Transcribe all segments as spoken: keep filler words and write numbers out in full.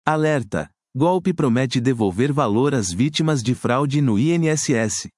Alerta! Golpe promete devolver valor às vítimas de fraude no I N S S.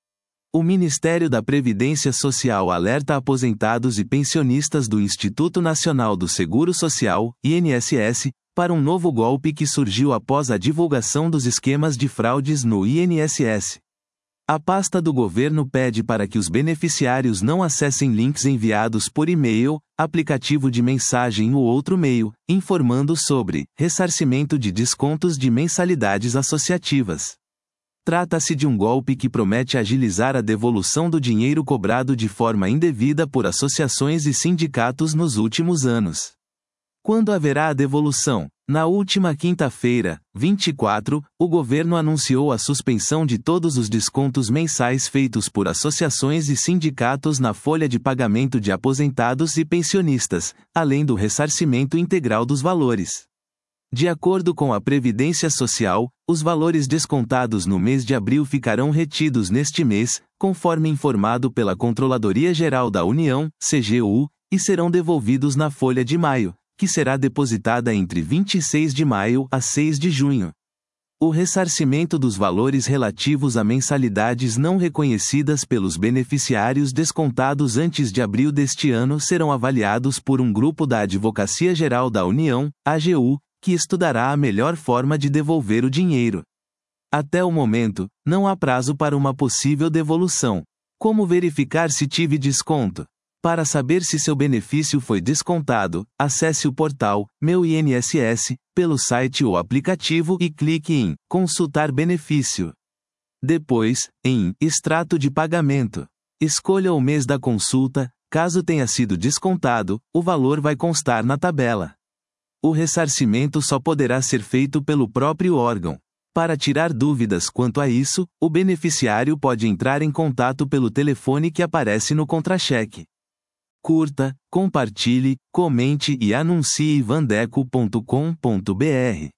O Ministério da Previdência Social alerta aposentados e pensionistas do Instituto Nacional do Seguro Social, I N S S, para um novo golpe que surgiu após a divulgação dos esquemas de fraudes no I N S S. A pasta do governo pede para que os beneficiários não acessem links enviados por e-mail, aplicativo de mensagem ou outro meio, informando sobre ressarcimento de descontos de mensalidades associativas. Trata-se de um golpe que promete agilizar a devolução do dinheiro cobrado de forma indevida por associações e sindicatos nos últimos anos. Quando haverá a devolução? Na última quinta-feira, vinte e quatro, o governo anunciou a suspensão de todos os descontos mensais feitos por associações e sindicatos na folha de pagamento de aposentados e pensionistas, além do ressarcimento integral dos valores. De acordo com a Previdência Social, os valores descontados no mês de abril ficarão retidos neste mês, conforme informado pela Controladoria Geral da União, C G U, e serão devolvidos na folha de maio, que será depositada entre vinte e seis de maio a seis de junho. O ressarcimento dos valores relativos a mensalidades não reconhecidas pelos beneficiários descontados antes de abril deste ano serão avaliados por um grupo da Advocacia Geral da União, A G U, que estudará a melhor forma de devolver o dinheiro. Até o momento, não há prazo para uma possível devolução. Como verificar se tive desconto? Para saber se seu benefício foi descontado, acesse o portal Meu I N S S, pelo site ou aplicativo e clique em Consultar benefício. Depois, em Extrato de pagamento. Escolha o mês da consulta, caso tenha sido descontado, o valor vai constar na tabela. O ressarcimento só poderá ser feito pelo próprio órgão. Para tirar dúvidas quanto a isso, o beneficiário pode entrar em contato pelo telefone que aparece no contra-cheque. Curta, compartilhe, comente e anuncie vandeco ponto com ponto br.